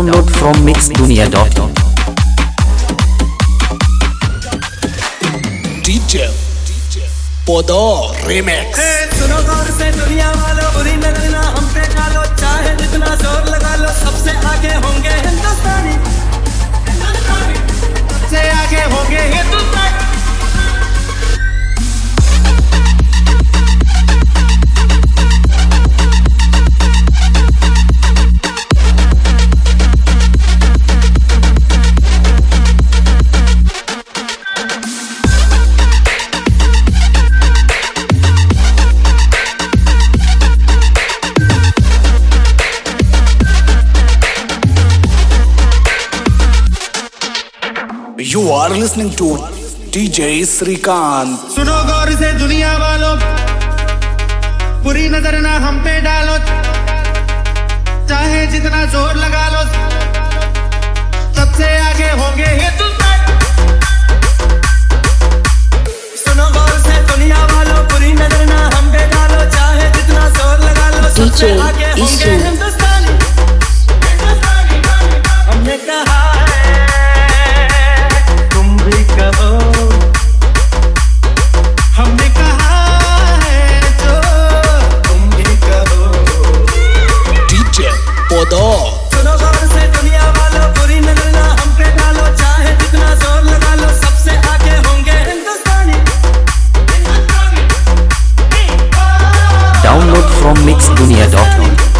Download from mixdunia.com. DJ Podo Remix। सुनो गौर से दुनिया वालों, बुरी नजर ना हम पे डालो, चाहे जितना जोर लगा लो, सबसे आगे होंगे हिंदुस्तानी, सबसे आगे होंगे हिंदुस्तानी। You are listening to DJ Srikanth। सुनो गौर से दुनिया वालों, बुरी नजर ना हम पे डालो, चाहे जितना जोर लगा लो, सबसे आगे होंगे हिंदुस्तानी। सुनो गौर से दुनिया वालों, बुरी नजर ना हम पे डालो, चाहे जितना जोर लगा लो, सबसे आगे होंगे हिंदुस्तानी। हमने कहा हमने कहा है जो तुम भी करो। DJ Podo। सुनो गौर से दुनिया वालों, बुरी नजर ना हम पे डालो, चाहे जितना जोर लगा लो, सबसे आगे होंगे हिंदुस्तानी। Download from mixdunia.com.